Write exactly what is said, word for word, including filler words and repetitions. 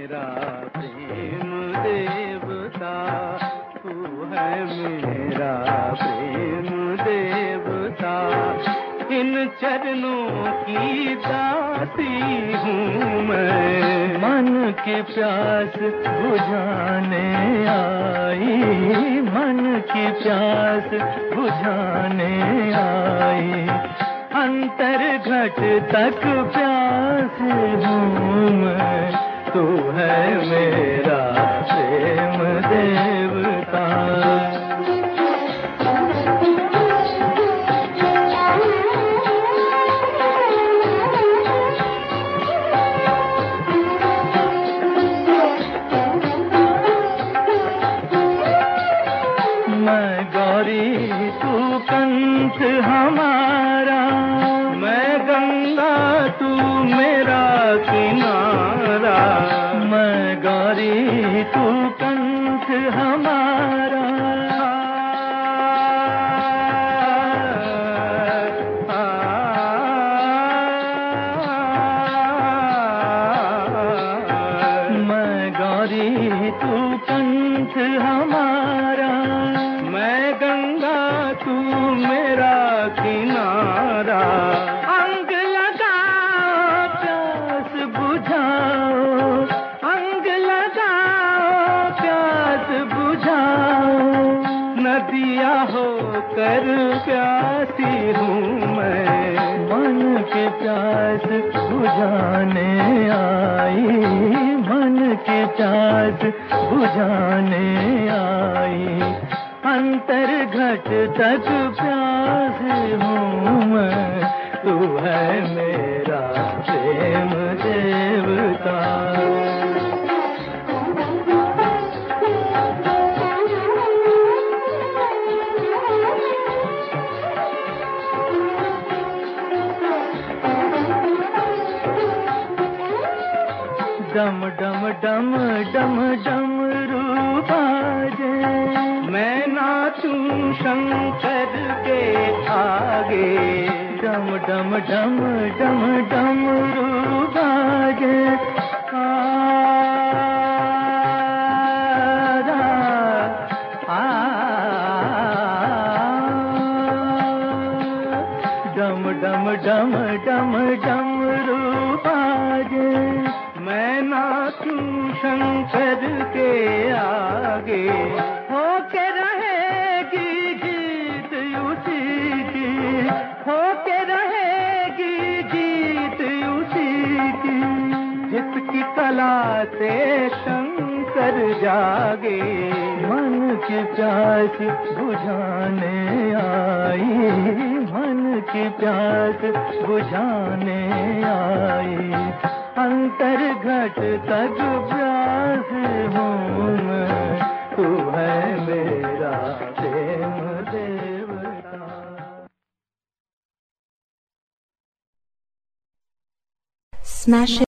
मेरा प्रेम देवता, तू है मेरा प्रेम देवता। इन चरणों की दासी हूँ मैं, मन की प्यास बुझाने आई, मन की प्यास बुझाने आई। अंतर घट तक प्यास हूँ मैं, तू है मेरा प्रेम देवता। मैं गौरी तू कंठ हमारा, मैं गंगा तू मेरा किनारा। मैं गौरी तू कंठ हमारा, मैं गौरी तू कंठ हमारा। मैं गंगा तू मेरा किनारा। अंग लगाओ प्यास बुझाओ, अंग लगाओ प्यास बुझाओ। नदिया होकर प्यासी हूँ मैं, मन की प्यास बुझाने आई, मन की प्यास बुझाने आई। अंतर घट तक प्यास हूँ मैं, तू है मेरा प्रेम देवता। डम डम डम डम डम रूबाजे, मैं नाचूं शंकर के आगे। डम डम डम डम डम रूबाजे, आ डम डम डम डम डम रूबाजे, मैं नाचूं शंकर के आगे। होके रहेगी जीत उसी की, होके रहेगी जीत उसी की, जिसकी कला से शंकर जागे। मन की प्यास बुझाने आई, मन की प्यास बुझाने आई। अंतर घट तक प्यास हूँ मैं, तू है मेरा प्रेम देवता। Smash it.